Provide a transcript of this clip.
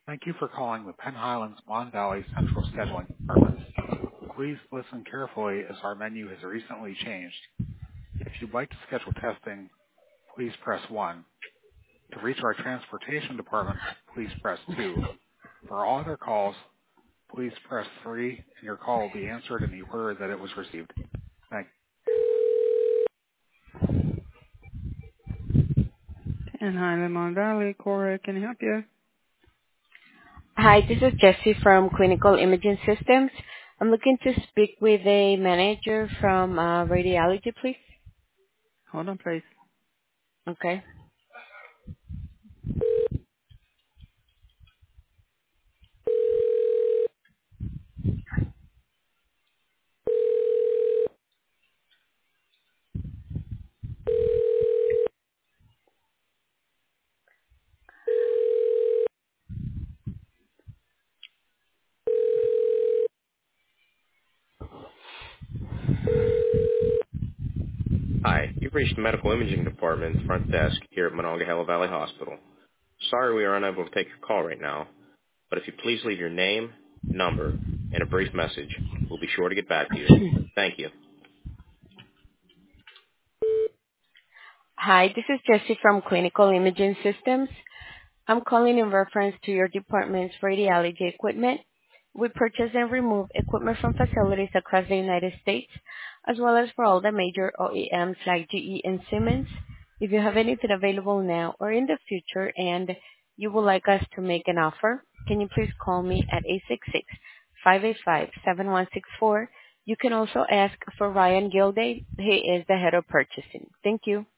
Thank you for calling the Penn Highlands Mon Valley Central Scheduling Department. Please listen carefully as our menu has recently changed. If you'd like to schedule testing, please press 1. To reach our transportation department, please press 2. For all other calls, please press 3, and your call will be answered in the order that it was received. Thank you. And Highland Mon Valley, Cora, can I help you? Hi, this is Jessie from Clinical Imaging Systems. I'm looking to speak with a manager from radiology, please. Hold on, please. Okay. Hi, you've reached the Medical Imaging Department's front desk here at Monongahela Valley Hospital. Sorry we are unable to take your call right now, but if you please leave your name, number, and a brief message, we'll be sure to get back to you. Thank you. Hi, this is Jessie from Clinical Imaging Systems. I'm calling in reference to your department's radiology equipment. We purchase and remove equipment from facilities across the United States, as well as for all the major OEMs like GE and Siemens. If you have anything available now or in the future and you would like us to make an offer, can you please call me at 866-585-7164. You can also ask for Ryan Gilday. He is the head of purchasing. Thank you.